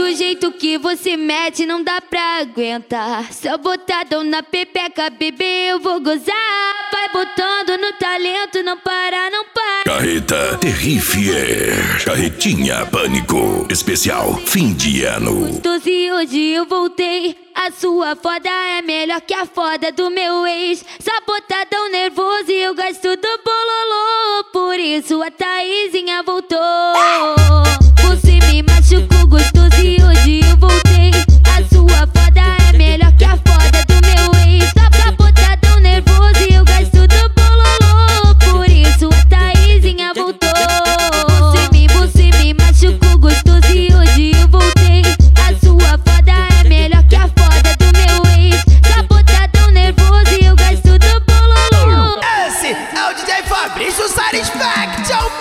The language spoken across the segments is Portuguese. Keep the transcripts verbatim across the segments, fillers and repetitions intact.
Do jeito que você mete não dá pra aguentar. Só botadão na pepeca, bebê, eu vou gozar. Vai botando no talento, não para, não para. Carreta Terrifier, Carretinha Pânico, especial fim de ano. Gostoso e hoje eu voltei. A sua foda é melhor que a foda do meu ex. Só botadão nervoso e eu gasto do bololô. Por isso a Thaisinha voltou. Você me machucou gostoso e hoje eu voltei. A sua foda é melhor que a foda do meu ex. Só botadão nervoso e eu gasto do bololô. Por isso a Thaisinha voltou. Você me, você me machucou gostoso e hoje eu voltei. A sua foda é melhor que a foda do meu ex. Só botadão nervoso e eu gasto do bololô. Esse é o D J Fabrício Satisfaction.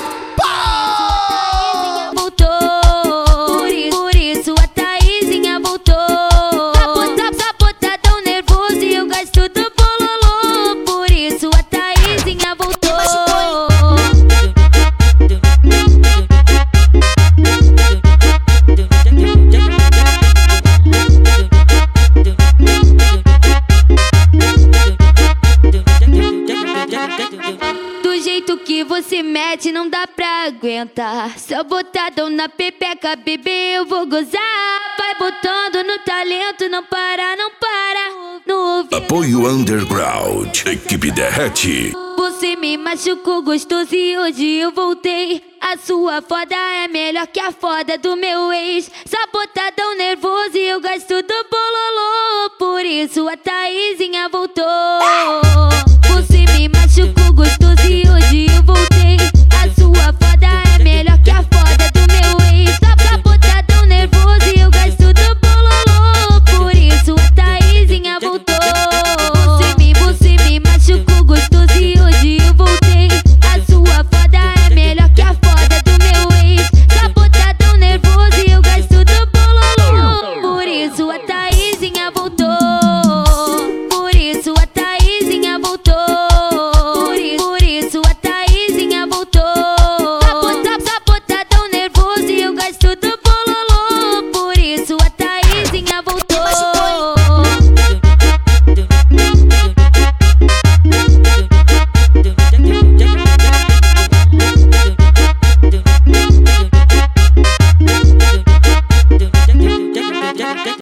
Do jeito que você mete não dá pra aguentar. Só botadão na pepeca, bebê, eu vou gozar. Vai botando no talento, não para, não para. No ouvido. Apoio Underground, equipe derrete. Você me machucou gostoso e hoje eu voltei. A sua foda é melhor que a foda do meu ex. Só botadão nervoso e eu gasto do bololô. Por isso a Thaisinha voltou.